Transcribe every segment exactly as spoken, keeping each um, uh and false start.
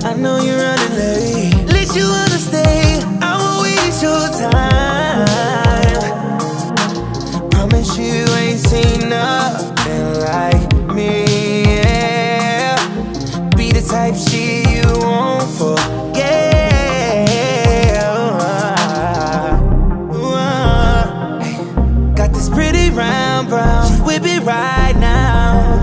I know you're running late. At least you wanna stay, I won't waste your time. Promise you ain't seen nothing like me, yeah. Be the type shit you won't forget. Got this pretty round brown, whip it right now.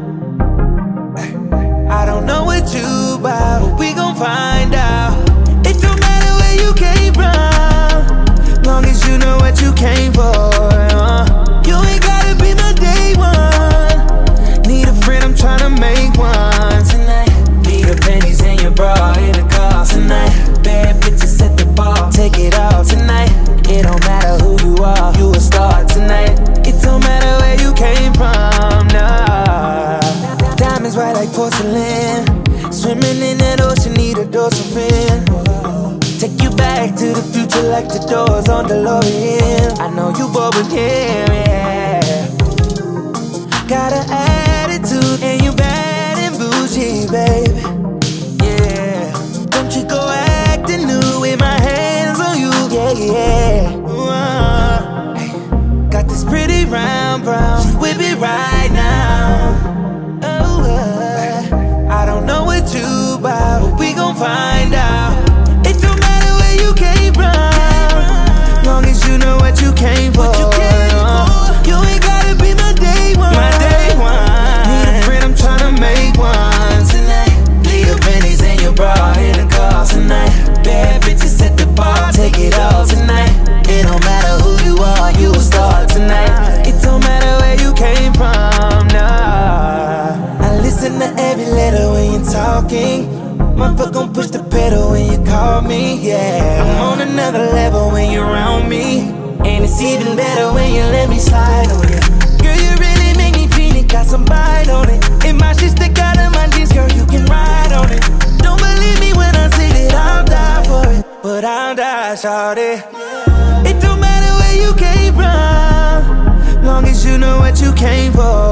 I don't know what you about, but we gon' find out. It don't matter where you came from, long as you know what you came for. uh. You ain't gotta be my day one. Need a friend, I'm tryna make one tonight. Need the pennies in your bra, in the car tonight. Bad bitches at the bar, take it all tonight. It don't matter who you are, you a star tonight. It don't matter where you came from, nah. Diamonds white like porcelain, swimming in that ocean, need a dorsal fin. Take you back to the future like the doors on DeLorean. I know you bored with him, yeah. Got an attitude and you bad and bougie, baby, yeah. Don't you go acting new with my hands on you, yeah, yeah. Uh, got this pretty round brown, whip it right now. Oh, uh, I don't know what you about, but we gon' find out. It don't matter where you came from, long as you know what you came for. uh, You ain't gotta be my day one. My day one. Need a friend, I'm tryna make one tonight. Leave your pennies in your bra, in the car tonight. Bad bitches at the bar, take it all tonight. It don't matter who you are, you a star tonight. It don't matter where you came from, nah. I listen to every letter when you're talking. Motherfucker gon' push the pedal when you call me, yeah. I'm on another level when you're around me, and it's even better when you let me slide on you. Girl, you really make me feel it, got some bite on it. And my shit stick out of my jeans, girl, you can ride on it. Don't believe me when I say that I'll die for it, but I'll die, shawty. It don't matter where you came from, long as you know what you came for.